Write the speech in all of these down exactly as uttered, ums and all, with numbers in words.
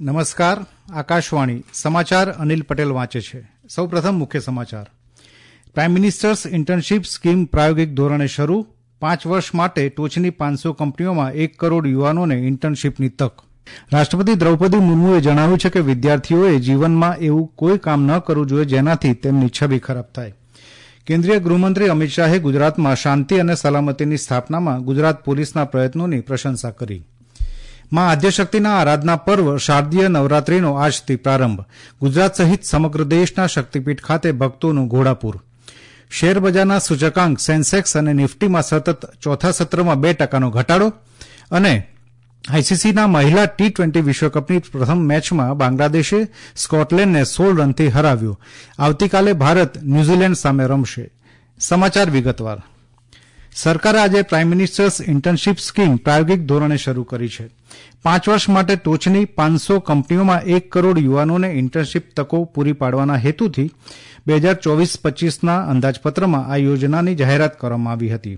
નમસ્કાર. આકાશવાણી સમાચાર અનિલ પટેલ વાંચે છે. સૌપ્રથમ મુખ્ય સમાચાર. પ્રાઇમ મિનિસ્ટર્સ ઇન્ટર્નશીપ સ્કીમ પ્રાયોગિક ધોરણે શરૂ. પાંચ વર્ષ માટે ટોચની પાંચસો કંપનીઓમાં એક કરોડ યુવાનોને ઇન્ટર્નશીપની તક. રાષ્ટ્રપતિ દ્રૌપદી મુર્મુએ જણાવ્યું છે કે વિદ્યાર્થીઓએ જીવનમાં એવું કોઈ કામ ન કરવું જોઈએ જેનાથી તેમની છબી ખરાબ થાય. કેન્દ્રીય ગૃહમંત્રી અમિત શાહે ગુજરાતમાં શાંતિ અને સલામતીની સ્થાપનામાં ગુજરાત પોલીસના પ્રયત્નોની પ્રશંસા કરી. માં આદ્યશક્તિના આરાધના પર્વ શારદીય નવરાત્રિનો આજથી પ્રારંભ. ગુજરાત સહિત સમગ્ર દેશના શક્તિપીઠ ખાતે ભક્તોનું ઘોડાપૂર. શેરબજારના સૂચકાંક સેન્સેક્સ અને નિફ્ટીમાં સતત ચોથા સત્રમાં બે ટકાનો ઘટાડો. અને આઈસીસીના મહિલા ટી ટ્વેન્ટી વિશ્વકપની પ્રથમ મેચમાં બાંગ્લાદેશે સ્કોટલેન્ડને સોળ રનથી હરાવ્યું. આવતીકાલે ભારત ન્યૂઝીલેન્ડ સામે રમશે. સમાચાર વિગતવાર. સરકારે આજે પ્રાઇમ મિનિસ્ટર્સ ઇન્ટર્નશીપ સ્કીમ પ્રાયોગિક ધોરણે શરૂ કરી છે. પાંચ વર્ષ માટે ટોચની પાંચસો કંપનીઓમાં એક કરોડ યુવાનોને ઇન્ટર્નશીપ તકો પૂરી પાડવાના હેતુથી બે હજાર ચોવીસ પચીસના અંદાજપત્રમાં આ યોજનાની જાહેરાત કરવામાં આવી હતી.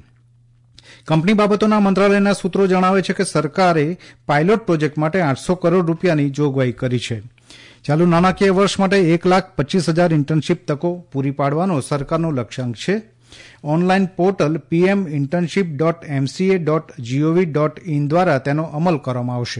કંપની બાબતોના મંત્રાલયના સૂત્રો જણાવે છે કે સરકારે પાયલોટ પ્રોજેક્ટ માટે આઠસો કરોડ રૂપિયાની જોગવાઈ કરી છે. ચાલુ નાણાકીય વર્ષ માટે એક લાખ પચીસ હજાર ઇન્ટર્નશીપ તકો પૂરી પાડવાનો સરકારનો લક્ષ્યાંક છે. Online portal PM internship dot MCA dot GOV dot in દ્વારા તેનો અમલ કરવામાં આવશે.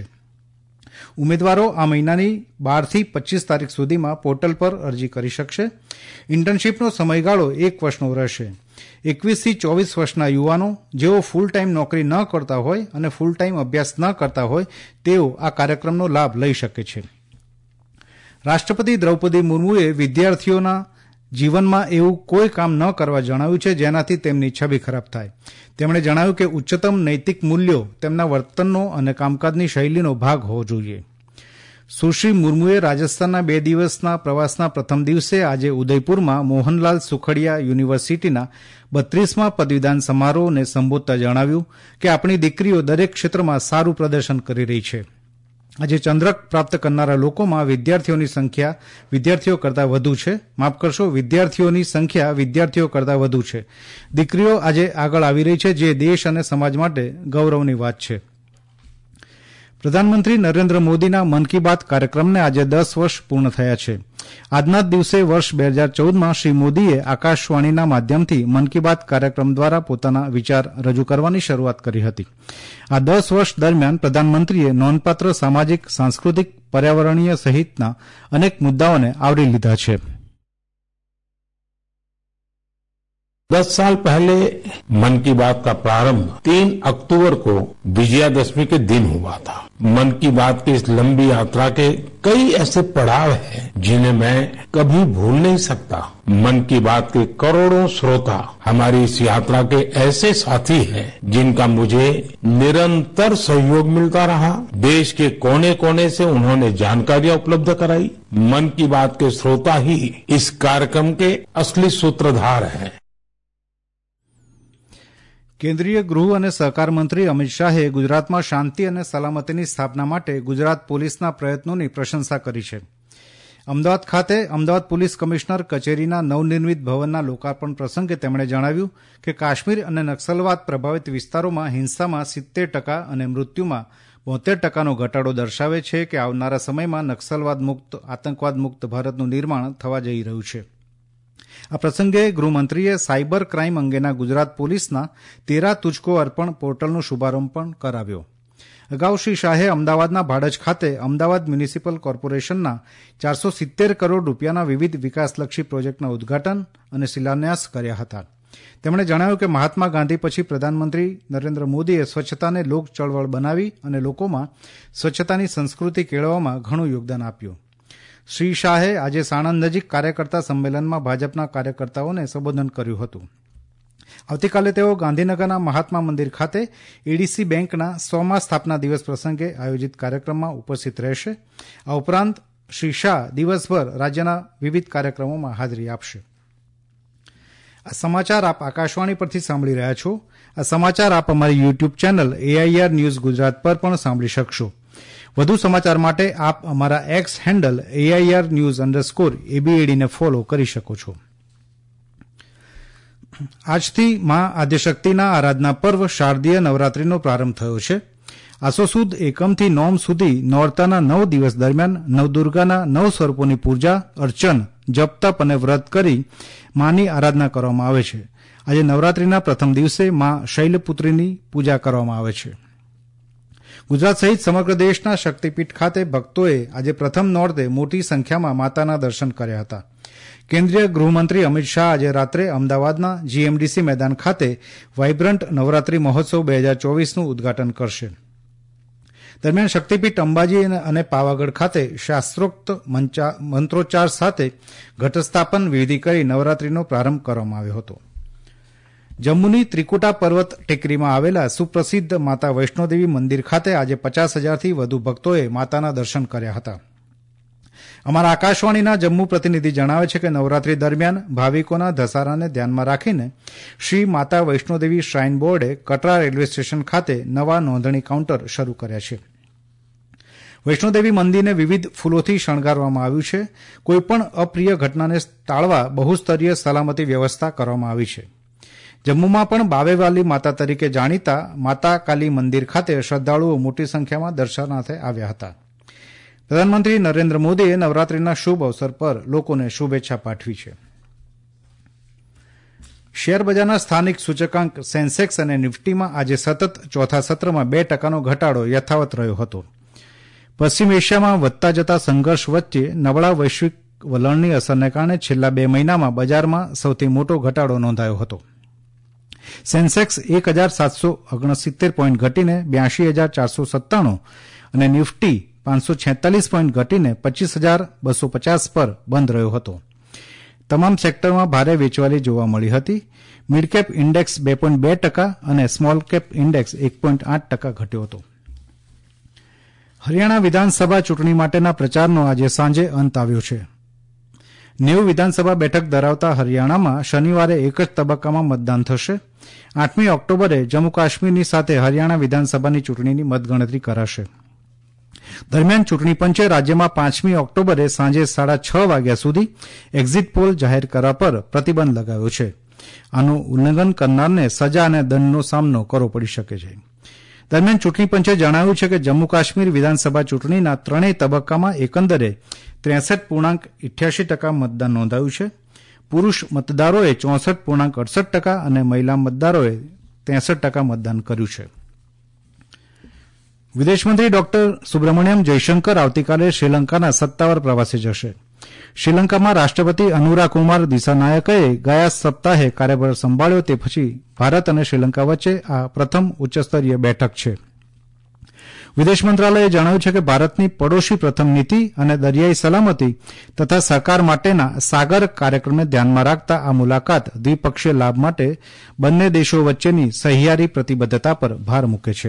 ઉમેદવારો આ મહિનાની બારથી પચીસ તારીખ સુધીમાં પોર્ટલ પર અરજી કરી શકશે. ઇન્ટર્નશીપનો સમયગાળો એક વર્ષનો રહેશે. એકવીસથી ચોવીસ વર્ષના યુવાનો જેઓ ફૂલ ટાઈમ નોકરી ન કરતા હોય અને ફૂલ ટાઈમ અભ્યાસ ન કરતા હોય તેઓ આ કાર્યક્રમનો લાભ લઈ શકે છે. રાષ્ટ્રપતિ દ્રૌપદી મુર્મુએ વિદ્યાર્થીઓના જીવનમાં એવું કોઈ કામ ન કરવા જણાવ્યું છે જેનાથી તેમની છબી ખરાબ થાય. તેમણે જણાવ્યું કે ઉચ્ચતમ નૈતિક મૂલ્યો તેમના વર્તનનો અને કામકાજની શૈલીનો ભાગ હોવો જોઈએ. સુશ્રી મુર્મુએ રાજસ્થાનના બે દિવસના પ્રવાસના પ્રથમ દિવસે આજે ઉદયપુરમાં મોહનલાલ સુખડિયા યુનિવર્સિટીના બત્રીસમા પદવીદાન સમારોહને સંબોધતા જણાવ્યું કે આપણી દીકરીઓ દરેક ક્ષેત્રમાં સારું પ્રદર્શન કરી રહી છે. આજે ચંદ્રક પ્રાપ્ત કરનારા લોકોમાં વિદ્યાર્થીઓની સંખ્યા વિદ્યાર્થીઓ કરતાં વધુ છે. માફ કરશો, વિદ્યાર્થીઓની સંખ્યા વિદ્યાર્થીઓ કરતાં વધુ છે. દીકરીઓ આજે આગળ આવી રહી છે, જે દેશ અને સમાજ માટે ગૌરવની વાત છે. પ્રધાનમંત્રી નરેન્દ્ર મોદીના મન કી બાત કાર્યક્રમને આજે દસ વર્ષ પૂર્ણ થયા છે. આજના જ દિવસે વર્ષ બે હજાર ચૌદમાં શ્રી મોદીએ આકાશવાણીના માધ્યમથી મન કી બાત કાર્યક્રમ દ્વારા પોતાના વિચાર રજૂ કરવાની શરૂઆત કરી હતી. આ દસ વર્ષ દરમિયાન પ્રધાનમંત્રીએ નોંધપાત્ર સામાજિક, સાંસ્કૃતિક, પર્યાવરણીય સહિતના અનેક મુદ્દાઓને આવરી લીધા છે. दस साल पहले मन की बात का प्रारंभ तीन अक्टूबर को विजयादशमी के दिन हुआ था. मन की बात की इस लंबी यात्रा के कई ऐसे पड़ाव हैं जिन्हें मैं कभी भूल नहीं सकता. मन की बात के करोड़ों श्रोता हमारी इस यात्रा के ऐसे साथी हैं जिनका मुझे निरंतर सहयोग मिलता रहा. देश के कोने कोने से उन्होंने जानकारियां उपलब्ध कराई. मन की बात के श्रोता ही इस कार्यक्रम के असली सूत्रधार हैं. કેન્દ્રીય ગૃહ અને સહકાર મંત્રી અમિત શાહે ગુજરાતમાં શાંતિ અને સલામતીની સ્થાપના માટે ગુજરાત પોલીસના પ્રયત્નોની પ્રશંસા કરી છે. અમદાવાદ ખાતે અમદાવાદ પોલીસ કમિશનર કચેરીના નવનિર્મિત ભવનના લોકાર્પણ પ્રસંગે તેમણે જણાવ્યું કે કાશ્મીર અને નક્સલવાદ પ્રભાવિત વિસ્તારોમાં હિંસામાં સિત્તેર ટકા અને મૃત્યુમાં બોતેર ટકાનો ઘટાડો દર્શાવે છે કે આવનારા સમયમાં નક્સલવાદ મુક્ત, આતંકવાદ મુક્ત ભારતનું નિર્માણ થવા જઈ રહ્યું છે. આ પ્રસંગે ગૃહમંત્રીએ સાયબર ક્રાઇમ અંગેના ગુજરાત પોલીસના તેરા તુજકો અર્પણ પોર્ટલનો શુભારંભ પણ કરાવ્યો. અગાઉ શ્રી શાહે અમદાવાદના ભાડજ ખાતે અમદાવાદ મ્યુનિસિપલ કોર્પોરેશનના ચારસો સિત્તેર કરોડ રૂપિયાના વિવિધ વિકાસલક્ષી પ્રોજેક્ટના ઉદઘાટન અને શિલાન્યાસ કર્યા હતા. તેમણે જણાવ્યું કે મહાત્મા ગાંધી પછી પ્રધાનમંત્રી નરેન્દ્ર મોદીએ સ્વચ્છતાને લોક ચળવળ બનાવી અને લોકોમાં સ્વચ્છતાની સંસ્કૃતિ કેળવવામાં ઘણું યોગદાન આપ્યું. શ્રી શાહે આજે સાણંદ નજીક કાર્યકર્તા સંમેલનમાં ભાજપના કાર્યકર્તાઓને સંબોધન કર્યું હતું. આવતીકાલે તેઓ ગાંધીનગરના મહાત્મા મંદિર ખાતે એડીસી બેંકના સોમા સ્થાપના દિવસ પ્રસંગે આયોજિત કાર્યક્રમમાં ઉપસ્થિત રહેશે. આ ઉપરાંત શ્રી શાહ દિવસભર રાજ્યના વિવિધ કાર્યક્રમોમાં હાજરી આપશે. આ સમાચાર આપ આકાશવાણી પરથી સાંભળી રહ્યા છો. આ સમાચાર આપ અમારી YouTube channel AIR news Gujarat પર પણ સાંભળી શકશો. વધુ સમાચાર માટે આપ અમારા X handle AIR news underscore એબીએડીને ફોલો કરી શકો છો. આજથી માં આદ્યશક્તિના આરાધના પર્વ શારદીય નવરાત્રિનો પ્રારંભ થયો છે. આસો સુદ એકમથી નોમ સુધી નોરતાના નવ દિવસ દરમિયાન નવદુર્ગાના નવ સ્વરૂપોની પૂજા અર્ચન જપ તપ અને વ્રત કરી માની આરાધના કરવામાં આવે છે. આજે નવરાત્રીના પ્રથમ દિવસે મા શૈલપુત્રીની પૂજા કરવામાં આવે છે. ગુજરાત સહિત સમગ્ર દેશના શક્તિપીઠ ખાતે ભક્તોએ આજે પ્રથમ નોરતે મોટી સંખ્યામાં માતાના દર્શન કર્યા હતા. કેન્દ્રીય ગૃહમંત્રી અમિત શાહ આજે રાત્રે અમદાવાદના જીએમડીસી મેદાન ખાતે વાઇબ્રન્ટ નવરાત્રી મહોત્સવ બે હજાર ચોવીસનું ઉદઘાટન કરશે. દરમિયાન શક્તિપીઠ અંબાજી અને પાવાગઢ ખાતે શાસ્ત્રોક્ત મંત્રોચ્ચાર સાથે ઘટસ્થાપન વિધિ કરી નવરાત્રીનો પ્રારંભ કરવામાં આવ્યો હતો. જમ્મુની ત્રિકુટા પર્વત ટેકરીમાં આવેલા સુપ્રસિદ્ધ માતા વૈષ્ણોદેવી મંદિર ખાતે આજે પચાસ હજારથી વધુ ભક્તોએ માતાના દર્શન કર્યા હતા. અમારા આકાશવાણીના જમ્મુ પ્રતિનિધિ જણાવે છે કે નવરાત્રી દરમિયાન ભાવિકોના ધસારાને ધ્યાનમાં રાખીને શ્રી માતા વૈષ્ણોદેવી શ્રાઇન બોર્ડે કટરા રેલવે સ્ટેશન ખાતે નવા નોંધણી કાઉન્ટર શરૂ કર્યા છે. વૈષ્ણોદેવી મંદિરને વિવિધ ફૂલોથી શણગારવામાં આવ્યું છે. કોઈપણ અપ્રિય ઘટનાને ટાળવા બહુસ્તરીય સલામતી વ્યવસ્થા કરવામાં આવી છે. જમ્મુમાં પણ બાવેવાલી માતા તરીકે જાણીતા માતા કાલી મંદિર ખાતે શ્રદ્ધાળુઓ મોટી સંખ્યામાં દર્શનાર્થે આવ્યા હતા. પ્રધાનમંત્રી નરેન્દ્ર મોદીએ નવરાત્રીના શુભ અવસર પર લોકોને શુભેચ્છા પાઠવી છે. શેરબજારના સ્થાનિક સૂચકાંક સેન્સેક્સ અને નિફ્ટીમાં આજે સતત ચોથા સત્રમાં બે ટકાનો ઘટાડો યથાવત રહ્યો હતો. પશ્ચિમ એશિયામાં વધતા જતા સંઘર્ષ વચ્ચે નબળા વૈશ્વિક વલણની અસરને કારણે છેલ્લા બે મહિનામાં બજારમાં સૌથી મોટો ઘટાડો નોંધાયો હતો. સેન્સેક્સ એક હજાર સાતસો ઓગણસિત્તેર પોઈન્ટ ઘટીને બ્યાસી હજાર ચારસો સત્તાણું અને નિફ્ટી પાંચસો છેતાલીસ પોઈન્ટ ઘટીને પચીસ હજાર બસો પચાસ પર બંધ રહ્યો હતો. તમામ સેક્ટરમાં ભારે વેચવાલી જોવા મળી હતી. મિડકેપ ઇન્ડેક્સ બે પોઈન્ટ બે ટકા અને સ્મોલ કેપ ઇન્ડેક્સ એક પોઈન્ટ આઠ ટકા ઘટ્યો હતો. હરિયાણા વિધાનસભા ચૂંટણી માટેના પ્રચારનો આજે સાંજે અંત આવ્યો છે. નેવું વિધાનસભા બેઠક ધરાવતા હરિયાણામાં શનિવારે એક જ તબક્કામાં મતદાન થશે. આઠમી ઓક્ટોબરે જમ્મુ કાશ્મીરની સાથે હરિયાણા વિધાનસભાની ચૂંટણીની મતગણતરી કરાશે. દરમિયાન ચૂંટણી પંચે રાજ્યમાં પાંચમી ઓક્ટોબરે સાંજે સાડા છ વાગ્યા સુધી એક્ઝિટ પોલ જાહેર કરવા પર પ્રતિબંધ લગાવ્યો છે. આનું ઉલ્લંઘન કરનારને સજા અને દંડનો સામનો કરવો પડી શકે છે. દરમિયાન ચૂંટણી પંચે જણાવ્યું છે કે જમ્મુ કાશ્મીર વિધાનસભા ચૂંટણીના ત્રણેય તબક્કામાં એકંદરે ત્રેસઠ પૂર્ણાંક ઇઠ્યાસી ટકા મતદાન નોંધાયું છે. પુરૂષ મતદારોએ ચોસઠ પૂર્ણાંક અડસઠ ટકા અને મહિલા મતદારોએ ત્રેસઠ ટકા મતદાન કર્યું છે. વિદેશમંત્રી ડોક્ટર સુબ્રમણ્યમ જયશંકર આવતીકાલે શ્રીલંકાના સત્તાવાર પ્રવાસે જશે. શ્રીલંકામાં રાષ્ટ્રપતિ અનુરા કુમાર દિસાનાયકે ગયા સપ્તાહે કાર્યભાર સંભાળ્યો તે પછી ભારત અને શ્રીલંકા વચ્ચે આ પ્રથમ ઉચ્ચસ્તરીય બેઠક છે. વિદેશ મંત્રાલયે જણાવ્યું છે કે ભારતની પડોશી પ્રથમ નીતિ અને દરિયાઈ સલામતી તથા સહકાર માટેના સાગર કાર્યક્રમને ધ્યાનમાં રાખતા આ મુલાકાત દ્વિપક્ષીય લાભ માટે બંને દેશો વચ્ચેની સહિયારી પ્રતિબદ્ધતા પર ભાર મૂકે છે.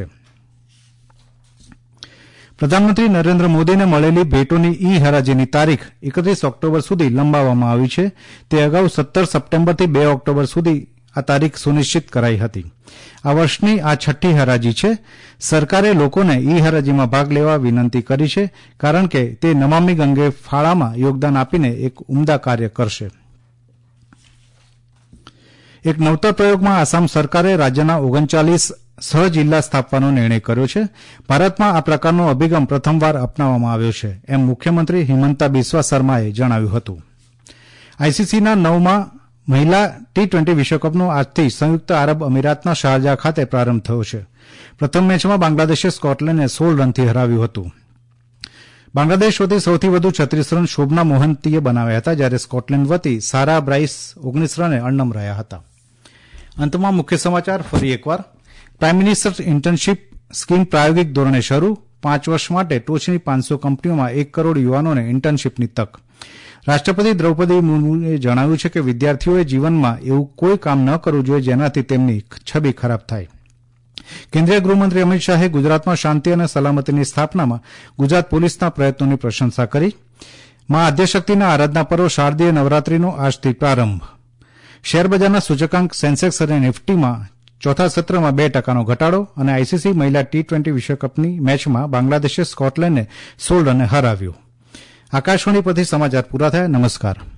પ્રધાનમંત્રી નરેન્દ્ર મોદીને મળેલી ભેટોની ઈ હરાજીની તારીખ એકત્રીસ ઓક્ટોબર સુધી લંબાવવામાં આવી છે. તે અગાઉ સત્તર સપ્ટેમ્બરથી બે ઓક્ટોબર સુધી આ તારીખ સુનિશ્ચિત કરાઈ હતી. આ વર્ષની આ છઠ્ઠી હરાજી છે. સરકારે લોકોને ઈ હરાજીમાં ભાગ લેવા વિનંતી કરી છે કારણ કે તે નમામિ ગંગે ફાળામાં યોગદાન આપીને એક ઉમદા કાર્ય કરશે. એક નવતર પ્રયોગમાં આસામ સરકારે રાજ્યના ઓગણચાલીસ સહ જિલ્લા સ્થાપવાનો નિર્ણય કર્યો છે. ભારતમાં આ પ્રકારનો અભિગમ પ્રથમવાર અપનાવવામાં આવ્યો છે એમ મુખ્યમંત્રી હિમંતા બિસ્વા શર્માએ જણાવ્યું હતું. આઈસીસીના નવમા મહિલા ટી ટ્વેન્ટી વિશ્વકપનો આજથી સંયુક્ત આરબ અમીરાતના શારજાહ ખાતે પ્રારંભ થયો છે. પ્રથમ મેચમાં બાંગ્લાદેશે સ્કોટલેન્ડને સોળ રનથી હરાવ્યું હતું. બાંગ્લાદેશ વતી સૌથી વધુ છત્રીસ રન શોભના મોહંતીએ બનાવ્યા હતા જ્યારે સ્કોટલેન્ડ વતી સારા બ્રાઇસ ઓગણીસ રને અણનમ રહ્યા હતા. અંતમાં મુખ્ય સમાચાર ફરી એકવાર. પ્રાઇમ મિનિસ્ટર્સ ઇન્ટર્નશીપ સ્કીમ પ્રાયોગિક ધોરણે શરૂ. પાંચ વર્ષ માટે ટોચની પાંચસો કંપનીઓમાં એક કરોડ યુવાનોને ઇન્ટર્નશીપની તક. રાષ્ટ્રપતિ દ્રૌપદી મુર્મુએ જણાવ્યું છે કે વિદ્યાર્થીઓએ જીવનમાં એવું કોઈ કામ ન કરવું જોઈએ જેનાથી તેમની છબી ખરાબ થાય. કેન્દ્રીય ગૃહમંત્રી અમિત શાહે ગુજરાતમાં શાંતિ અને સલામતીની સ્થાપનામાં ગુજરાત પોલીસના પ્રયત્નોની પ્રશંસા કરી. મા આદ્યશક્તિના આરાધના પર્વ શારદીય નવરાત્રીનો આજથી પ્રારંભ. શેરબજારના સૂચકાંક સેન્સેક્સ અને નિફ્ટીમાં ચોથા સત્રમાં બે ટકાનો ઘટાડો અને આઈસીસી મહિલા ટી ટ્વેન્ટી વિશ્વકપની મેચમાં બાંગ્લાદેશે સ્કોટલેન્ડને સોળ રને હરાવ્યું. આકાશવાણી પરથી સમાચાર પૂરા થયા. નમસ્કાર.